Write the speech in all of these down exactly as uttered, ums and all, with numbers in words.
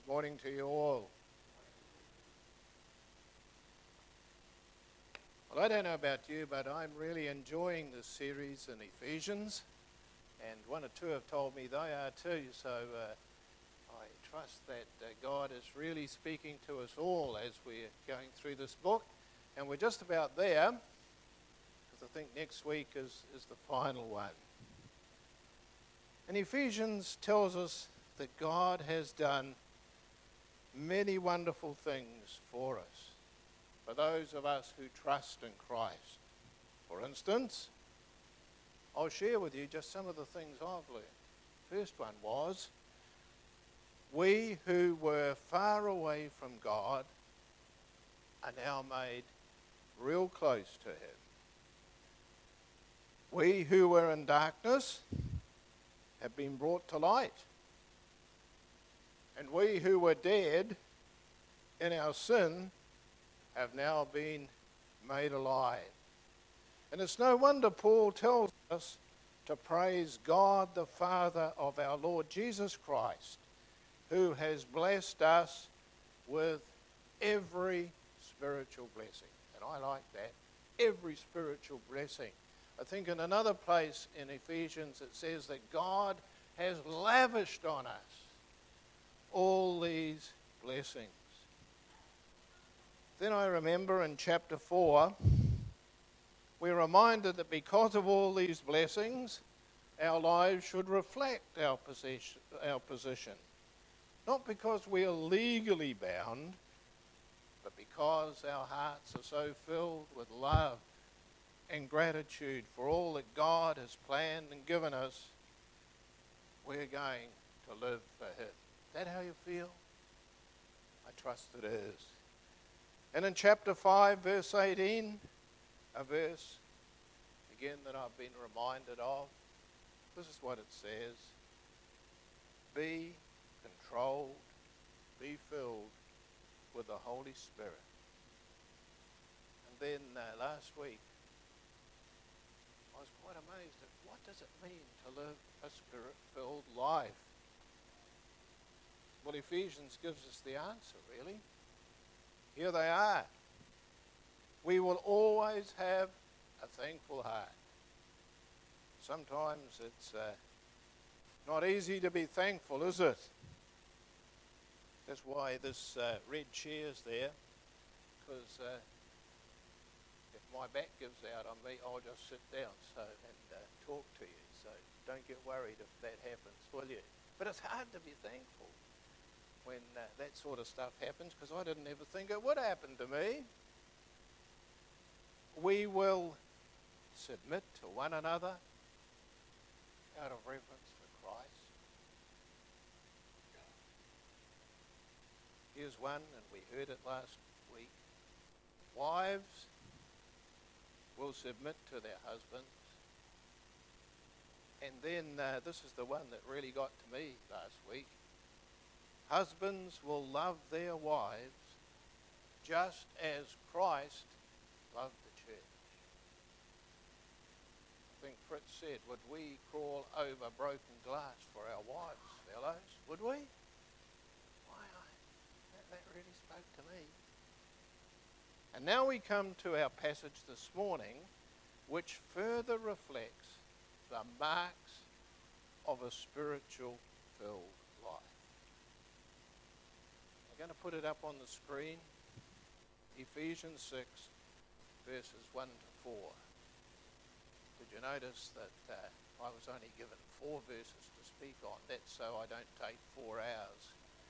Morning to you all. Well, I don't know about you, but I'm really enjoying this series in Ephesians, and one or two have told me they are too, so uh, I trust that uh, God is really speaking to us all as we're going through this book, and we're just about there, because I think next week is, is the final one. And Ephesians tells us that God has done many wonderful things for us, for those of us who trust in Christ. For instance, I'll share with you just some of the things I've learned. First one was, we who were far away from God are now made real close to Him. We who were in darkness have been brought to light. And we who were dead in our sin have now been made alive. And it's no wonder Paul tells us to praise God the Father of our Lord Jesus Christ, who has blessed us with every spiritual blessing. And I like that, every spiritual blessing. I think in another place in Ephesians it says that God has lavished on us all these blessings. Then I remember in chapter four, we're reminded that because of all these blessings, our lives should reflect our position, our position. Not because we are legally bound, but because our hearts are so filled with love and gratitude for all that God has planned and given us, we're going to live for Him. Is that how you feel? I trust it is. And in chapter five, verse eighteen, a verse, again, that I've been reminded of, this is what it says. Be controlled, be filled with the Holy Spirit. And then uh, last week, I was quite amazed at what does it mean to live a Spirit-filled life? Well, Ephesians gives us the answer, really. Here they are. We will always have a thankful heart. Sometimes it's uh, not easy to be thankful, is it? That's why this uh, red chair's there, because uh, if my back gives out on me, I'll just sit down so and uh, talk to you. So don't get worried if that happens, will you? But it's hard to be thankful when uh, that sort of stuff happens, because I didn't ever think it would happen to me. We will submit to one another out of reverence for Christ. Here's one, and we heard it last week. Wives will submit to their husbands. And then uh, this is the one that really got to me last week. Husbands will love their wives just as Christ loved the church. I think Fritz said, would we crawl over broken glass for our wives, fellows? Would we? Why, I, that, that really spoke to me. And now we come to our passage this morning, which further reflects the marks of a spiritual filled life. I'm going to put it up on the screen. Ephesians six, verses one to four. Did you notice that uh, I was only given four verses to speak on? That's so I don't take four hours.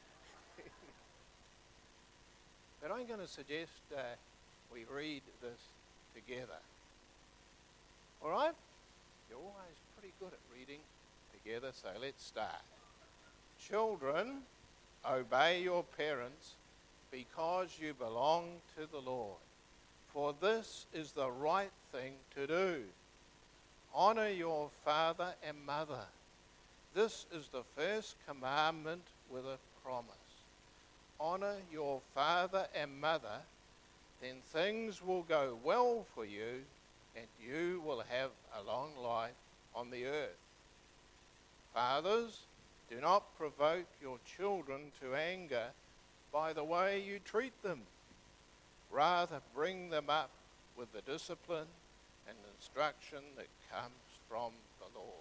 But I'm going to suggest uh, we read this together. All right? You're always pretty good at reading together, so let's start. Children, obey your parents because you belong to the Lord, for this is the right thing to do. Honor your father and mother. This is the first commandment with a promise. Honor your father and mother, then things will go well for you and you will have a long life on the earth. Fathers, Do not provoke your children to anger by the way you treat them. Rather, bring them up with the discipline and instruction that comes from the Lord.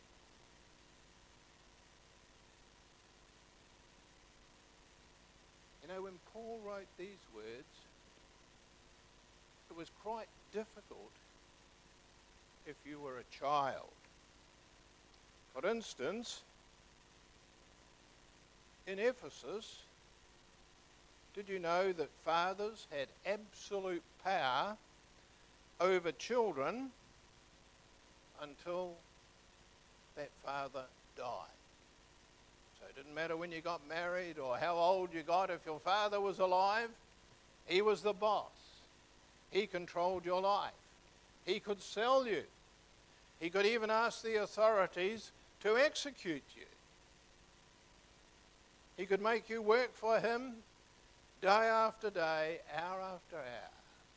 You know, when Paul wrote these words, it was quite difficult if you were a child. For instance, in Ephesus, did you know that fathers had absolute power over children until that father died? So it didn't matter when you got married or how old you got. If your father was alive, he was the boss. He controlled your life. He could sell you. He could even ask the authorities to execute you. He could make you work for him day after day, hour after hour.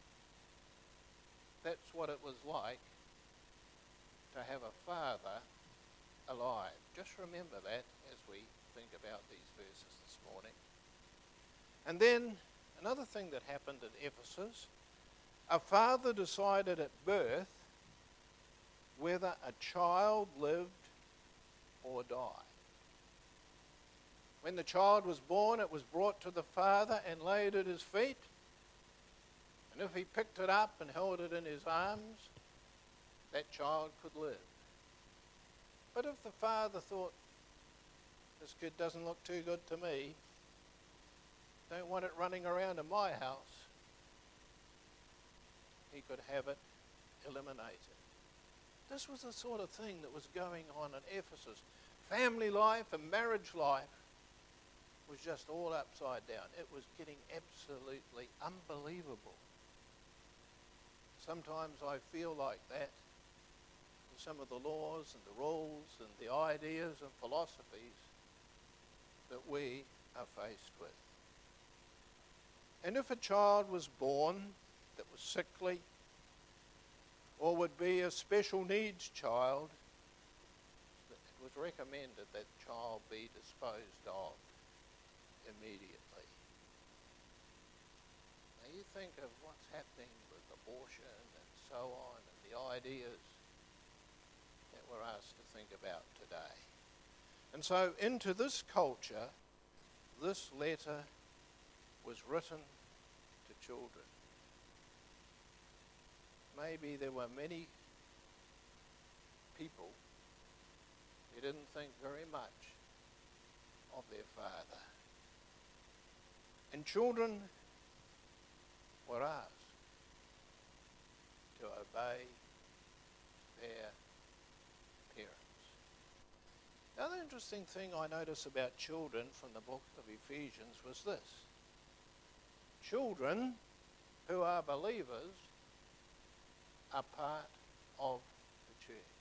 That's what it was like to have a father alive. Just remember that as we think about these verses this morning. And then another thing that happened at Ephesus, a father decided at birth whether a child lived or died. When the child was born, it was brought to the father and laid at his feet. And if he picked it up and held it in his arms, that child could live. But if the father thought, this kid doesn't look too good to me, don't want it running around in my house, he could have it eliminated. This was the sort of thing that was going on in Ephesus. Family life and marriage life was just all upside down. It was getting absolutely unbelievable. Sometimes I feel like that in some of the laws and the rules and the ideas and philosophies that we are faced with. And if a child was born that was sickly or would be a special needs child, it was recommended that child be disposed of immediately. Now you think of what's happening with abortion and so on, and the ideas that we're asked to think about today. And so into this culture, this letter was written to children. Maybe there were many people who didn't think very much of their father. And children were asked to obey their parents. The other interesting thing I notice about children from the book of Ephesians was this. Children who are believers are part of the church.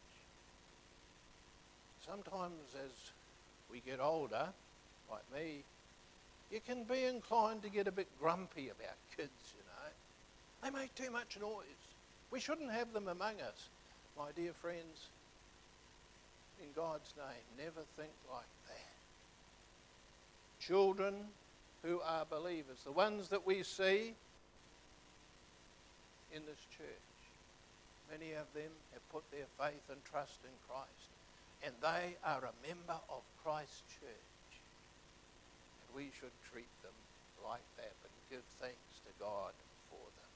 Sometimes as we get older, like me, you can be inclined to get a bit grumpy about kids, you know. They make too much noise. We shouldn't have them among us. My dear friends, in God's name, never think like that. Children who are believers, the ones that we see in this church, many of them have put their faith and trust in Christ, and they are a member of Christ's church. And we should treat them like that and give thanks to God for them.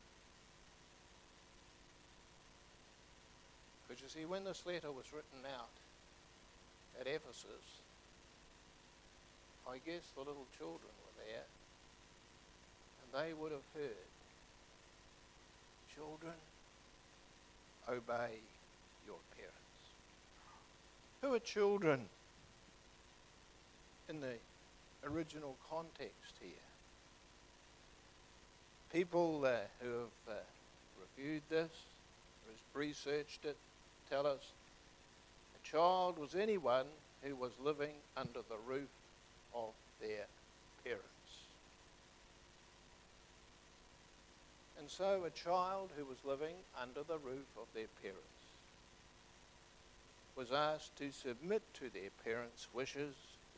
Because you see, when this letter was written out at Ephesus, I guess the little children were there, and they would have heard, children, obey your parents. Who are children in the original context here? People uh, who have uh, reviewed this, who have researched it, tell us a child was anyone who was living under the roof of their parents. And so a child who was living under the roof of their parents was asked to submit to their parents' wishes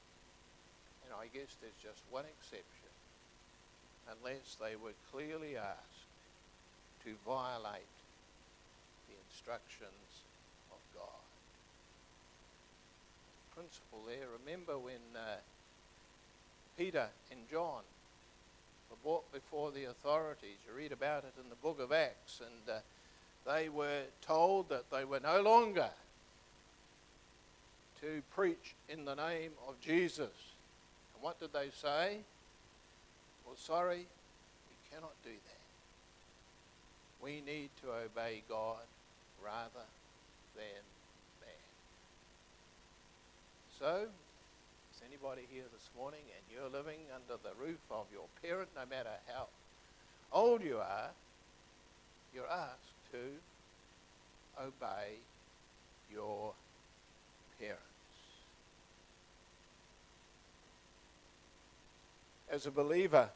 And I guess there's just one exception, unless they were clearly asked to violate the instructions of God. Principle there. Remember when uh, Peter and John were brought before the authorities. You read about it in the book of Acts, and uh, they were told that they were no longer to preach in the name of Jesus. And what did they say? Well, sorry, we cannot do that. We need to obey God rather than man. So, is anybody here this morning and you're living under the roof of your parent, no matter how old you are, you're asked to obey your parents. As a believer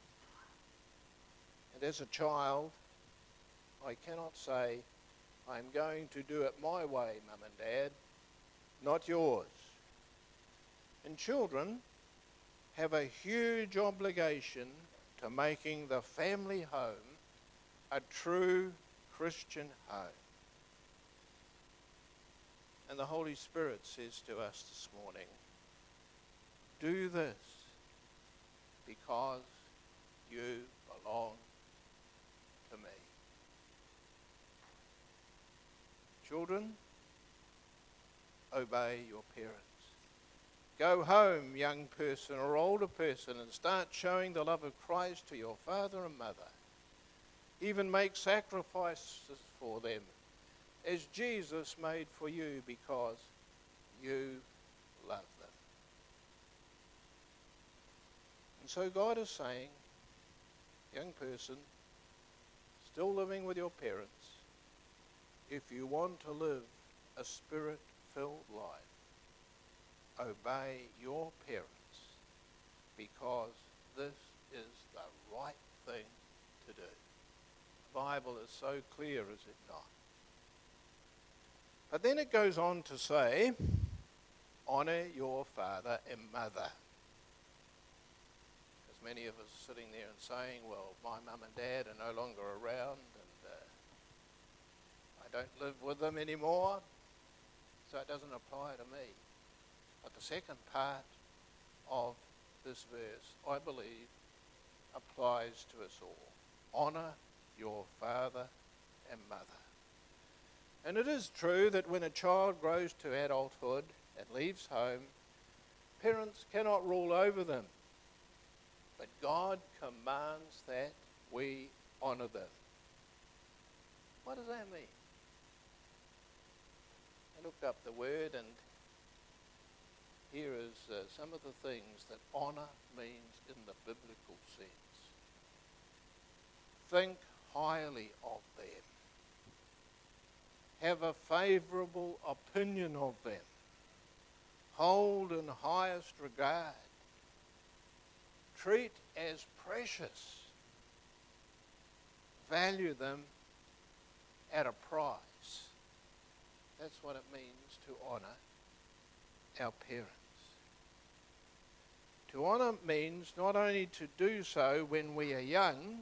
and as a child, I cannot say, I'm going to do it my way, Mum and Dad, not yours. And children have a huge obligation to making the family home a true Christian home. And the Holy Spirit says to us this morning, do this because you belong to me. Children, obey your parents. Go home, young person or older person, and start showing the love of Christ to your father and mother. Even make sacrifices for them, as Jesus made for you, because you love them. And so God is saying, young person, still living with your parents, if you want to live a spirit-filled life, obey your parents, because this is the right thing to do. The Bible is so clear, is it not? But then it goes on to say, honour your father and mother. As many of us are sitting there and saying, well, my mum and dad are no longer around, and uh, I don't live with them anymore, so it doesn't apply to me. But the second part of this verse, I believe, applies to us all. Honour your father and mother. And it is true that when a child grows to adulthood and leaves home, parents cannot rule over them. But God commands that we honour them. What does that mean? I looked up the word, and here is uh, some of the things that honour means in the biblical sense. Think highly of them. Have a favourable opinion of them. Hold in highest regard. Treat as precious. Value them at a price. That's what it means to honour our parents. To honour means not only to do so when we are young,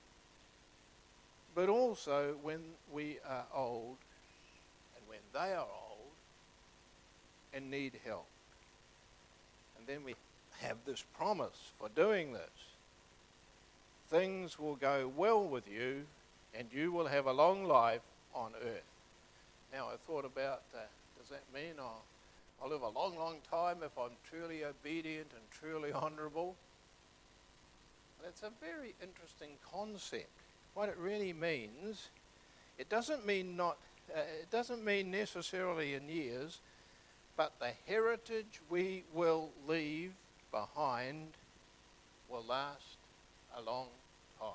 but also when we are old, and when they are old and need help. And then we have this promise for doing this. Things will go well with you, and you will have a long life on earth. Now I thought about, uh, does that mean I'll, I'll live a long, long time if I'm truly obedient and truly honourable? That's a very interesting concept. What it really means, it doesn't mean not, uh, it doesn't mean necessarily in years, but the heritage we will leave behind will last a long time.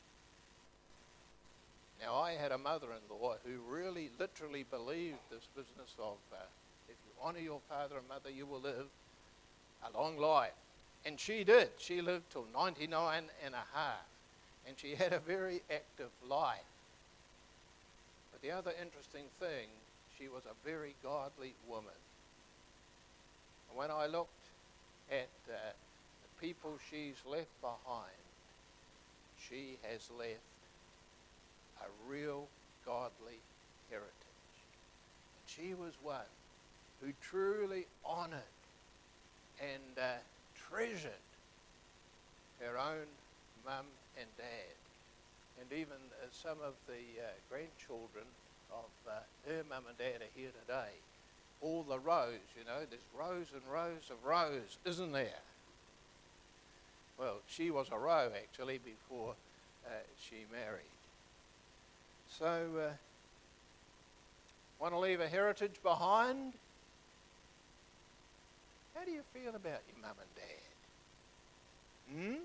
Now, I had a mother-in-law who really literally believed this business of uh, if you honour your father and mother, you will live a long life. And she did. She lived till ninety-nine and a half. And she had a very active life. But the other interesting thing, she was a very godly woman. And when I looked at uh, people she's left behind, she has left a real godly heritage. And she was one who truly honoured and uh, treasured her own mum and dad. And even uh, some of the uh, grandchildren of uh, her mum and dad are here today. All the rows, you know, there's rows and rows of rows, isn't there? Well, she was a row actually before uh, she married. So, uh, want to leave a heritage behind? How do you feel about your mum and dad? Hmm?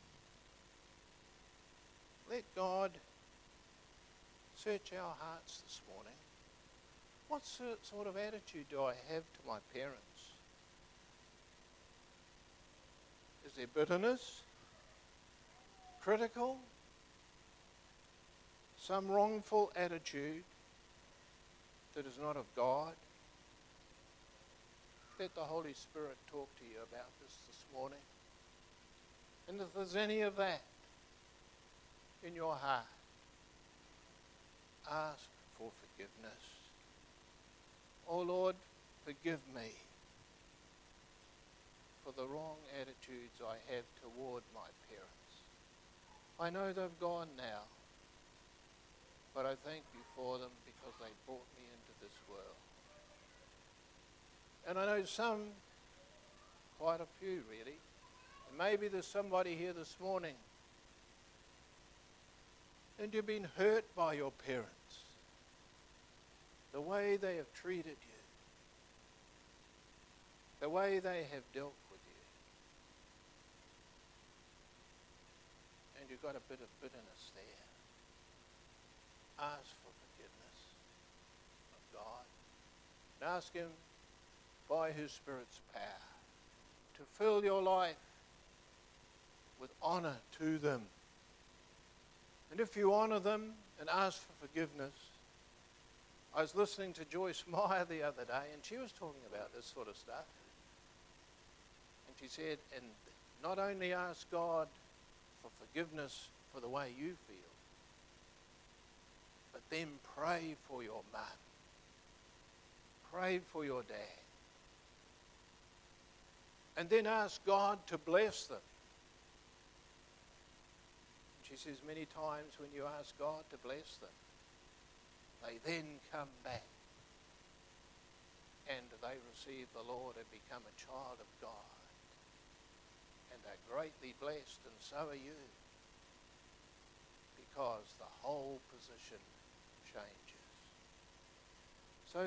Let God search our hearts this morning. What sort of attitude do I have to my parents? Is there bitterness? Critical? Some wrongful attitude that is not of God? Let the Holy Spirit talk to you about this this morning. And if there's any of that in your heart, ask for forgiveness. Oh Lord, forgive me for the wrong attitudes I have toward my parents. I know they've gone now, but I thank you for them because they brought me into this world. And I know some, quite a few really, and maybe there's somebody here this morning and you've been hurt by your parents, the way they have treated you, the way they have dealt with you. And you've got a bit of bitterness there. Ask for forgiveness of God. And ask Him by His Spirit's power to fill your life with honour to them. And if you honour them and ask for forgiveness, I was listening to Joyce Meyer the other day, and she was talking about this sort of stuff. And she said, and not only ask God for forgiveness for the way you feel, but then pray for your mum. Pray for your dad. And then ask God to bless them. She says many times when you ask God to bless them, they then come back and they receive the Lord and become a child of God. And they're greatly blessed, and so are you, because the whole position changes. So,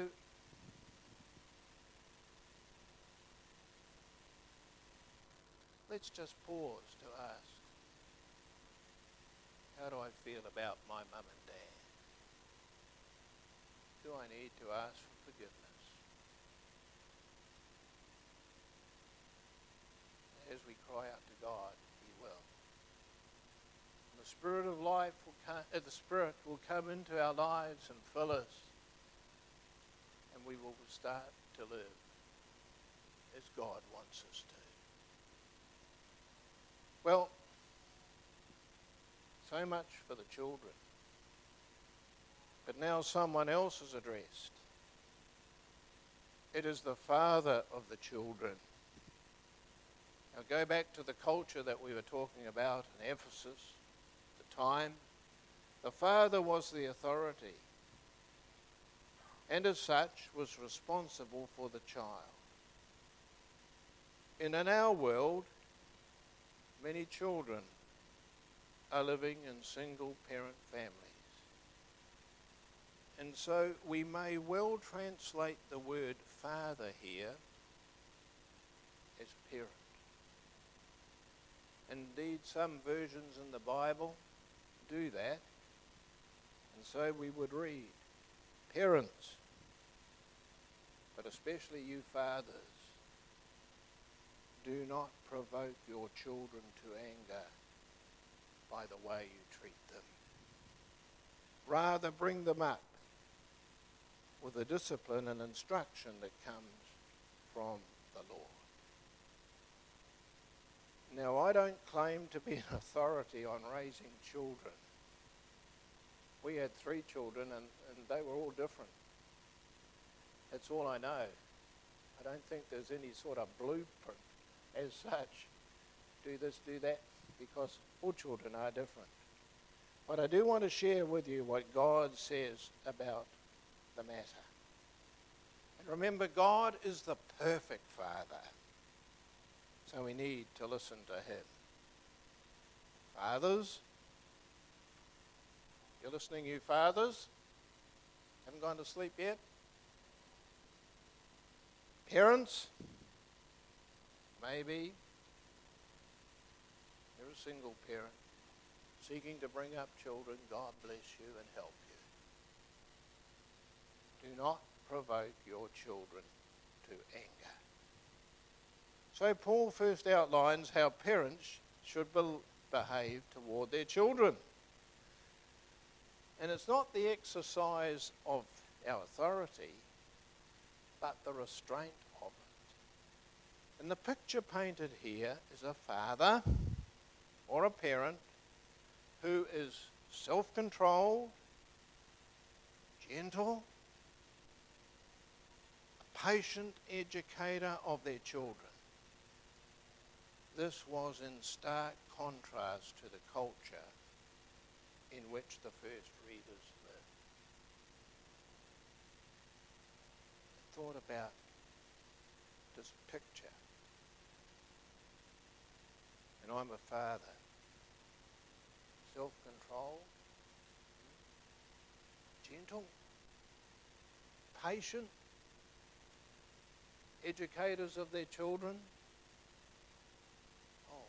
let's just pause to ask, how do I feel about my mum and dad? Do I need to ask for forgiveness? As we cry out to God, He will. And the Spirit of life will come, uh, the Spirit will come into our lives and fill us, and we will start to live as God wants us to. Well, so much for the children. But now someone else is addressed. It is the father of the children. Now go back to the culture that we were talking about in Ephesus, the time. The father was the authority, and as such was responsible for the child. And in our world, many children are living in single-parent families. And so we may well translate the word father here as parent. Indeed, some versions in the Bible do that. And so we would read, parents, but especially you fathers, do not provoke your children to anger by the way you treat them. Rather, bring them up with the discipline and instruction that comes from the Lord. Now, I don't claim to be an authority on raising children. We had three children and, and they were all different. That's all I know. I don't think there's any sort of blueprint as such. Do this, do that, because all children are different. But I do want to share with you what God says about the matter. And remember, God is the perfect Father. So we need to listen to him. Fathers, you're listening, you fathers? Haven't gone to sleep yet? Parents, maybe you're a single parent seeking to bring up children. God bless you and help you. Do not provoke your children to anger. So Paul first outlines how parents should be- behave toward their children. And it's not the exercise of our authority, but the restraint of it. And the picture painted here is a father or a parent who is self-controlled, gentle, a patient educator of their children. This was in stark contrast to the culture in which the first readers lived. Thought about this picture. And I'm a father. Self-controlled, gentle, patient, educators of their children. Oh,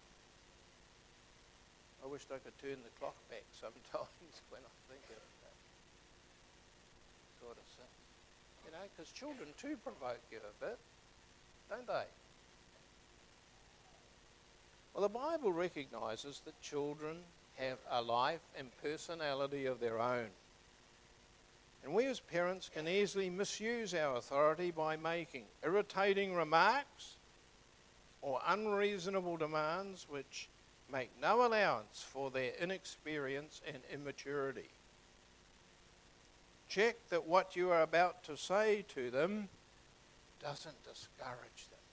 I wished I could turn the clock back sometimes when I think of that sort of thing. You know, because children too provoke you a bit, don't they? Well, the Bible recognises that children have a life and personality of their own. And we as parents can easily misuse our authority by making irritating remarks or unreasonable demands which make no allowance for their inexperience and immaturity. Check that what you are about to say to them doesn't discourage them.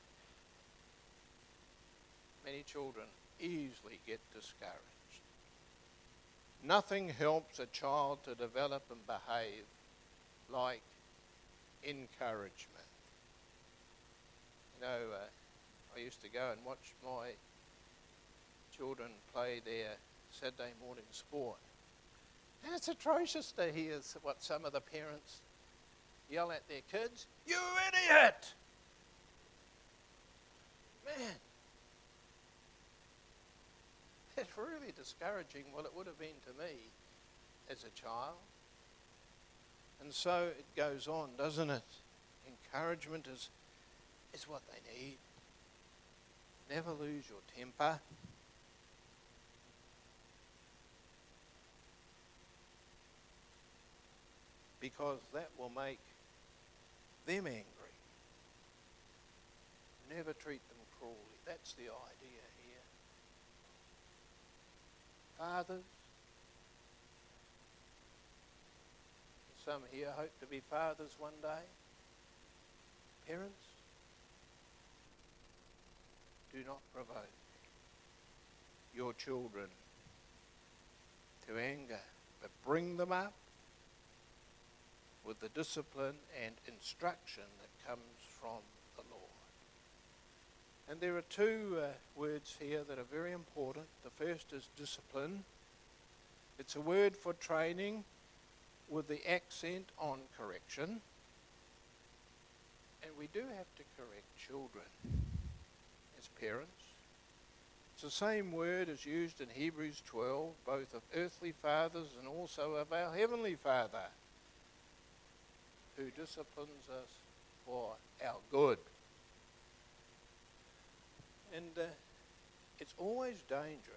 Many children easily get discouraged. Nothing helps a child to develop and behave like encouragement. You know, uh, I used to go and watch my children play their Saturday morning sport. And it's atrocious to hear what some of the parents yell at their kids. You idiot! Man, it's really discouraging. Well, it would have been to me as a child. And so it goes on, doesn't it? Encouragement is, is what they need. Never lose your temper. Because that will make them angry. Never treat them cruelly. That's the idea here. Fathers, some here hope to be fathers one day. Parents, do not provoke your children to anger, but bring them up with the discipline and instruction that comes from the Lord. And there are two uh, words here that are very important. The first is discipline. It's a word for training with the accent on correction. And we do have to correct children as parents. It's the same word as used in Hebrews twelve, both of earthly fathers and also of our Heavenly Father, who disciplines us for our good. And uh, it's always dangerous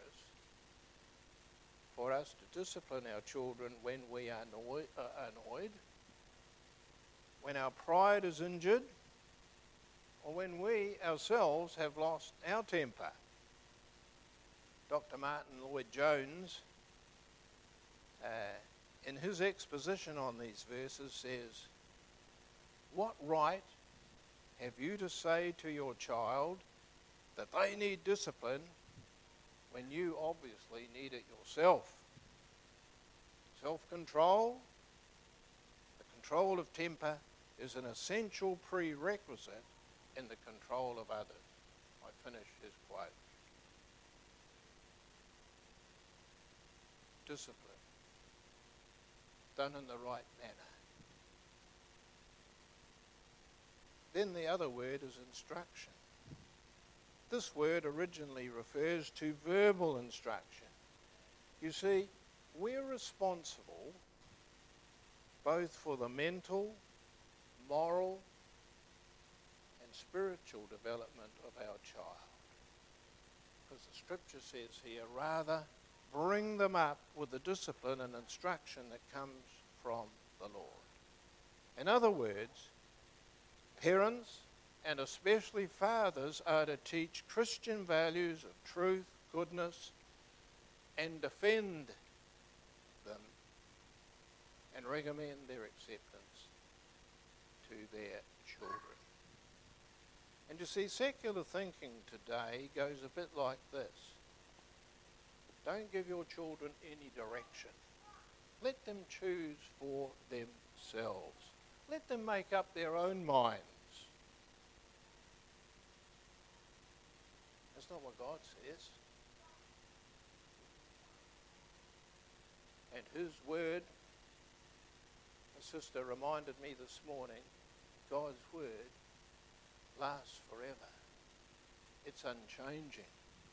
for us to discipline our children when we are annoyed, uh, annoyed, when our pride is injured, or when we ourselves have lost our temper. Doctor Martin Lloyd-Jones, uh, in his exposition on these verses, says, "What right have you to say to your child that they need discipline when you obviously need it yourself? Self-control, the control of temper, is an essential prerequisite in the control of others." I finish his quote. Discipline, done in the right manner. Then the other word is instruction. This word originally refers to verbal instruction. You see, we're responsible both for the mental, moral, and spiritual development of our child. Because the scripture says here, rather bring them up with the discipline and instruction that comes from the Lord. In other words, parents, and especially fathers, are to teach Christian values of truth, goodness, and defend them and recommend their acceptance to their children. And you see, secular thinking today goes a bit like this. Don't give your children any direction. Let them choose for themselves. Let them make up their own minds. That's not what God says. And his word, a sister reminded me this morning, God's word lasts forever. It's unchanging.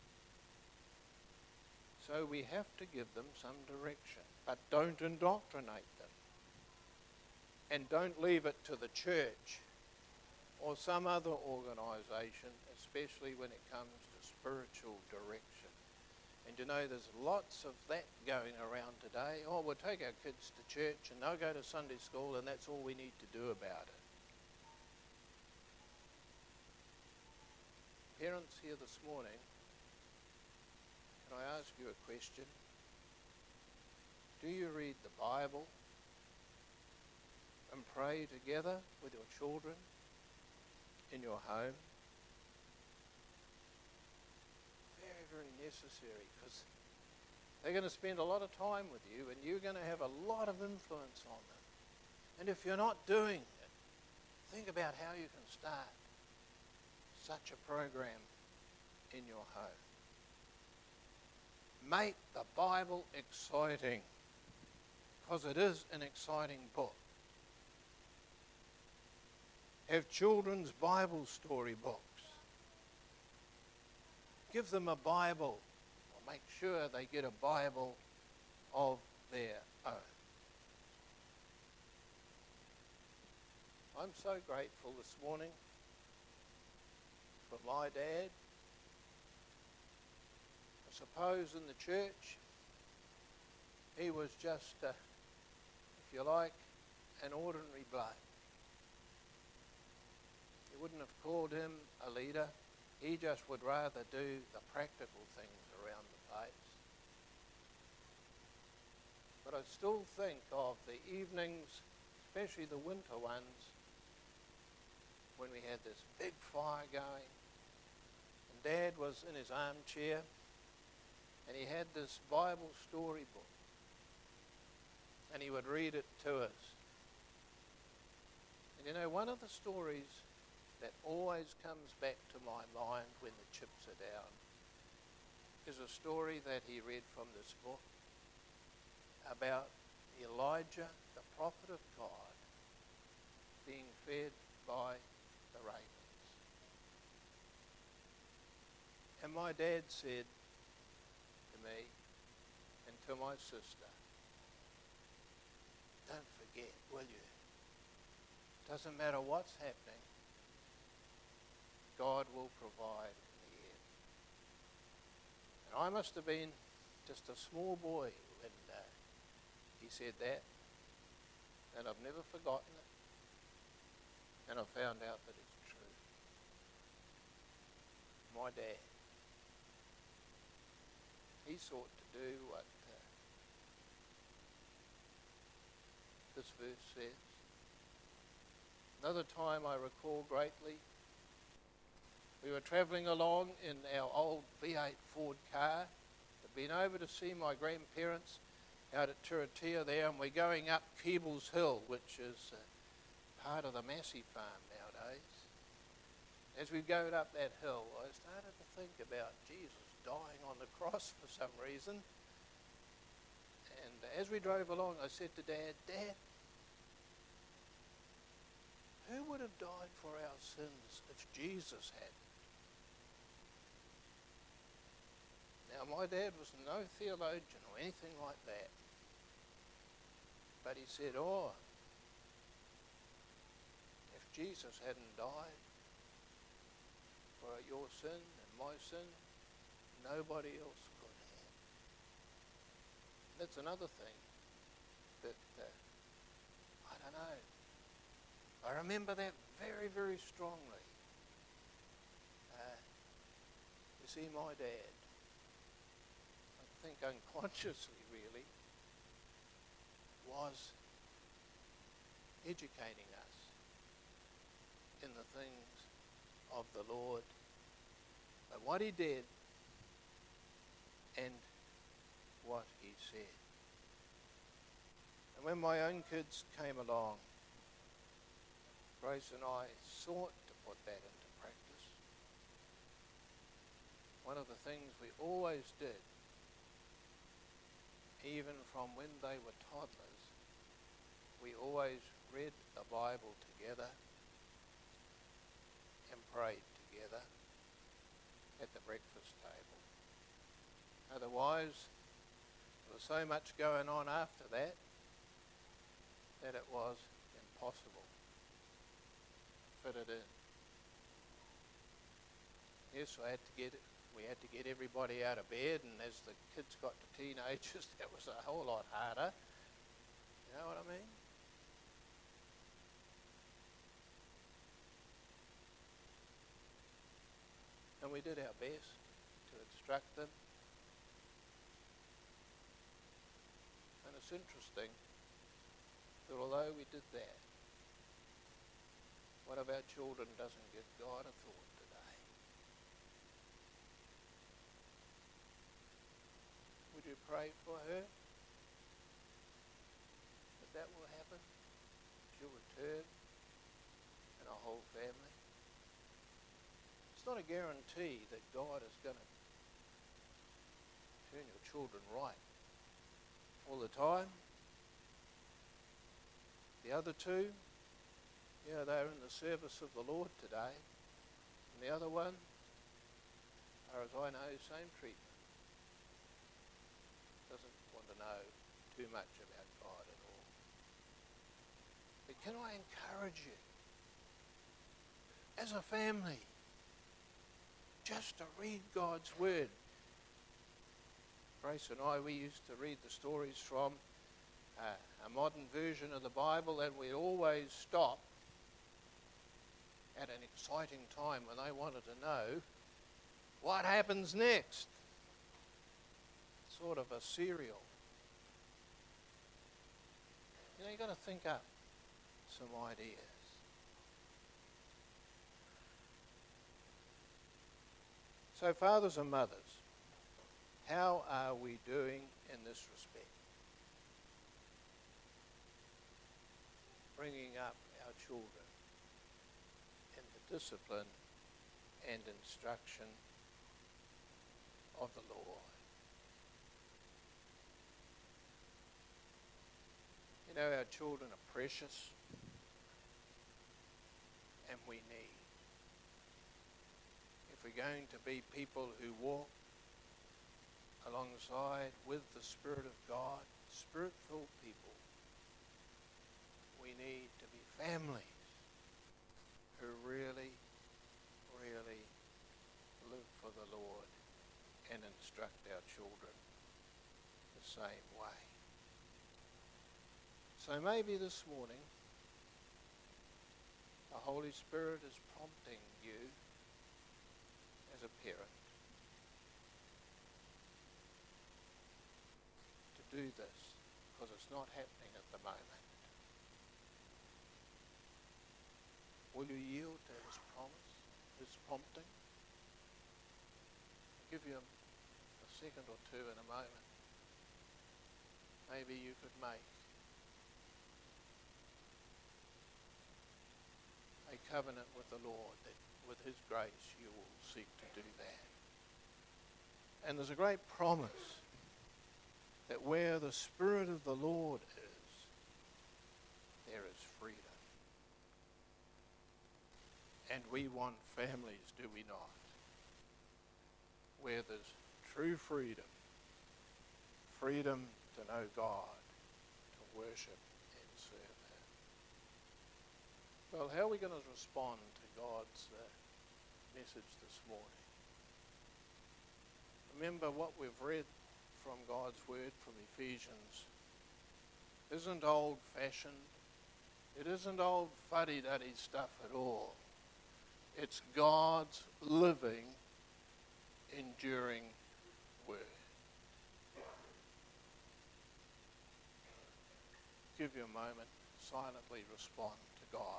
So we have to give them some direction, but don't indoctrinate them. And don't leave it to the church or some other organisation, especially when it comes to spiritual direction. And you know, there's lots of that going around today. Oh, we'll take our kids to church and they'll go to Sunday school and that's all we need to do about it. Parents here this morning, can I ask you a question? Do you read the Bible and pray together with your children in your home? Very, very necessary, because they're going to spend a lot of time with you and you're going to have a lot of influence on them. And if you're not doing it, think about how you can start such a program in your home. Make the Bible exciting, because it is an exciting book. Have children's Bible story books. Give them a Bible, or make sure they get a Bible of their own. I'm so grateful this morning for my dad. I suppose in the church he was just, uh, if you like, an ordinary bloke. You wouldn't have called him a leader. He just would rather do the practical things around the place. But I still think of the evenings, especially the winter ones, when we had this big fire going, and Dad was in his armchair, and he had this Bible story book, and he would read it to us. And you know, one of the stories that always comes back to my mind when the chips are down is a story that he read from this book about Elijah, the prophet of God, being fed by the ravens. And my dad said to me and to my sister, don't forget, will you? Doesn't matter what's happening, God will provide in the end. And I must have been just a small boy when uh, he said that, and I've never forgotten it, and I found out that it's true. My dad. sought to do what uh, this verse says. Another time I recall greatly, we were travelling along in our old V eight Ford car. I'd been over to see my grandparents out at Turitea there, and we're going up Keebles Hill, which is uh, part of the Massey farm nowadays. As we go up that hill, I started to think about Jesus dying on the cross for some reason. And as we drove along, I said to Dad, Dad, who would have died for our sins if Jesus had? Now, my dad was no theologian or anything like that. But he said, oh, if Jesus hadn't died for your sin and my sin, nobody else could have. That's another thing that, uh, I don't know. I remember that very, very strongly. Uh, you see, my dad, I think unconsciously really, was educating us in the things of the Lord. But what he did and what he said. And when my own kids came along, Grace and I sought to put that into practice. One of the things we always did, even from when they were toddlers, we always read the Bible together and prayed together at the breakfast table. Otherwise, there was so much going on after that that it was impossible to fit it in. Yes, I had to get it. We had to get everybody out of bed, and as the kids got to teenagers, that was a whole lot harder. You know what I mean? And we did our best to instruct them. And it's interesting that although we did that, one of our children doesn't give God a thought today. Would you pray for her? That that will happen? She'll return and our whole family. It's not a guarantee that God is going to turn your children right all the time. The other two, yeah, they're in the service of the Lord today. And the other one, as far as I know, same treatment. Doesn't want to know too much about God at all. But can I encourage you, as a family, just to read God's Word? Grace and I, we used to read the stories from uh, a modern version of the Bible, and we'd always stop at an exciting time when they wanted to know what happens next. Sort of a serial. You know, you've got to think up some ideas. So fathers and mothers, how are we doing in this respect? Bringing up our children in the discipline and instruction of the Lord. You know, our children are precious, and we need. If we're going to be people who walk alongside with the Spirit of God, Spirit-filled people, we need to be families who really, really live for the Lord and instruct our children the same way. So maybe this morning, the Holy Spirit is prompting you as a parent this because it's not happening at the moment. Will you yield to his promise, his prompting? I'll give you a, a second or two in a moment. Maybe you could make a covenant with the Lord that with his grace you will seek to do that. And there's a great promise that where the Spirit of the Lord is, there is freedom. And we want families, do we not? Where there's true freedom, freedom to know God, to worship and serve him. Well, how are we going to respond to God's uh, message this morning? Remember what we've read from God's word from Ephesians isn't old-fashioned. It isn't old fuddy-duddy stuff at all. It's God's living, enduring word. Give you a moment, silently respond to God.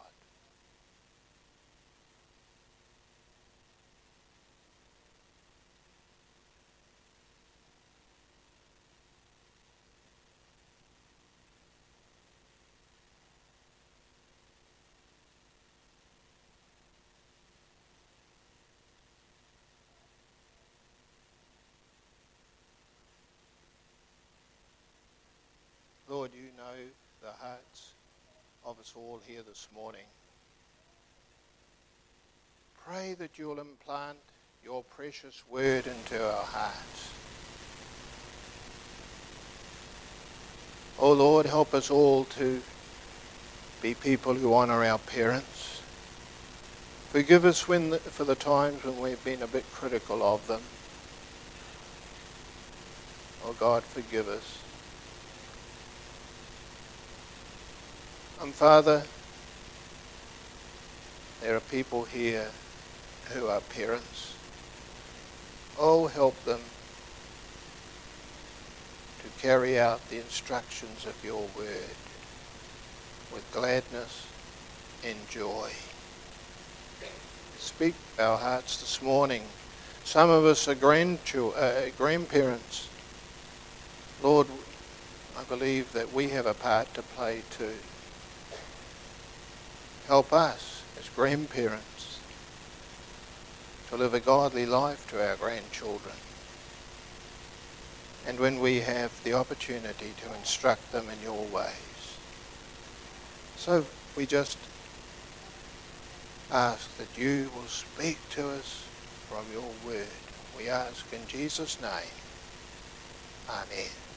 Lord, you know the hearts of us all here this morning. Pray that you'll implant your precious word into our hearts. Oh Lord, help us all to be people who honour our parents. Forgive us when the, for the times when we've been a bit critical of them. Oh God, forgive us. And Father, there are people here who are parents. Oh, help them to carry out the instructions of your word with gladness and joy. Speak to our hearts this morning. Some of us are grandchil- uh, grandparents. Lord, I believe that we have a part to play too. Help us as grandparents to live a godly life to our grandchildren. And when we have the opportunity to instruct them in your ways. So we just ask that you will speak to us from your word. We ask in Jesus' name. Amen.